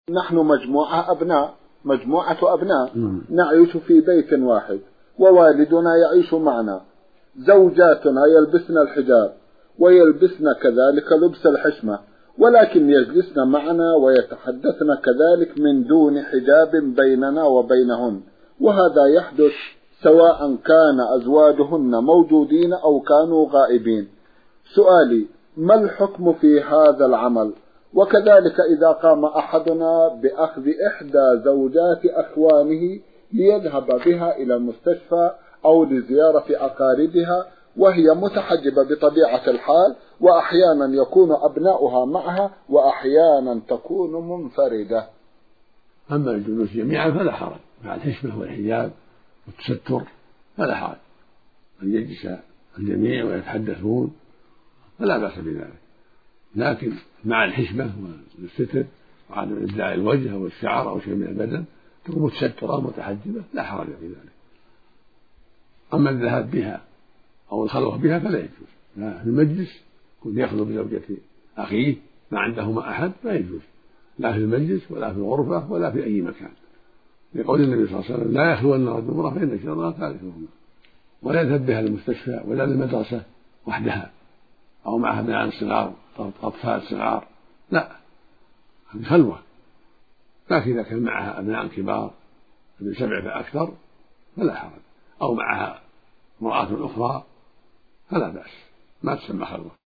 نحن مجموعة أبناء نعيش في بيت واحد، ووالدنا يعيش معنا، زوجاتنا يلبسن الحجاب ويلبسن كذلك لبس الحشمة، ولكن يجلسن معنا ويتحدثن كذلك من دون حجاب بيننا وبينهن، وهذا يحدث سواء كان أزواجهن موجودين أو كانوا غائبين. سؤالي: ما الحكم في هذا العمل؟ وكذلك إذا قام أحدنا بأخذ إحدى زوجات أخوانه ليذهب بها إلى المستشفى أو لزيارة أقاربها وهي متحجبة بطبيعة الحال، وأحيانا يكون أبناؤها معها وأحيانا تكون منفردة. أما الجلوس جميعا فلا حرج، مع الحشمة والحجاب والتستر فلا حرج، أن يجلس الجميع ويتحدثون فلا بأس بذلك، لكن مع الحشمة والستر وعدم إبداع الوجه أو الشعر أو شيء من البدن تكون متسترة متحجبة لا حرج في ذلك. أما الذهاب بها أو الخلوة بها فلا يجوز، لا في المجلس يكون يخلو بزوجة أخيه ما عندهما أحد لا يجوز، لا في المجلس ولا في الغرفة ولا في أي مكان، لقول النبي صلى الله عليه وسلم: لا يخلون رجل امرأة فإن الشيطان ثالثهما. ولا يذهب بها للمستشفى ولا للمدرسة وحدها أو معها أبناء صغار أطفال صغار، لا، هذه خلوة. لكن إذا كان معها أبناء كبار من 7 فأكثر فلا حرج، أو معها امرأة أخرى فلا بأس، ما تسمى خلوة.